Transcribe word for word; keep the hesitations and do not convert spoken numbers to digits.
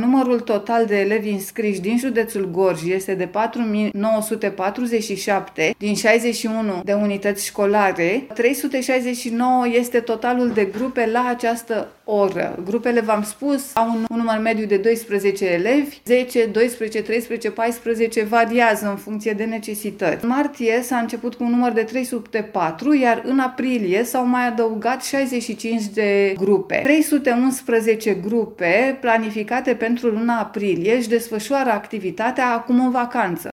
numărul total de elevi înscriși din județul Gorj este de patru mii nouă sute patruzeci și șapte din șaizeci și unu de unități școlare. trei sute șaizeci și nouă este totalul de grupe la această oră. Grupele, v-am spus, au un, un număr mediu de doisprezece elevi, zece, doisprezece, treisprezece, paisprezece, variază în funcție de necesități. În martie s-a început cu un număr de trei sute patru, iar în aprilie s-au mai adăugat șaizeci și cinci de grupe. trei sute unsprezece grupe planificate pentru luna aprilie își desfășoară activitatea acum în vacanță.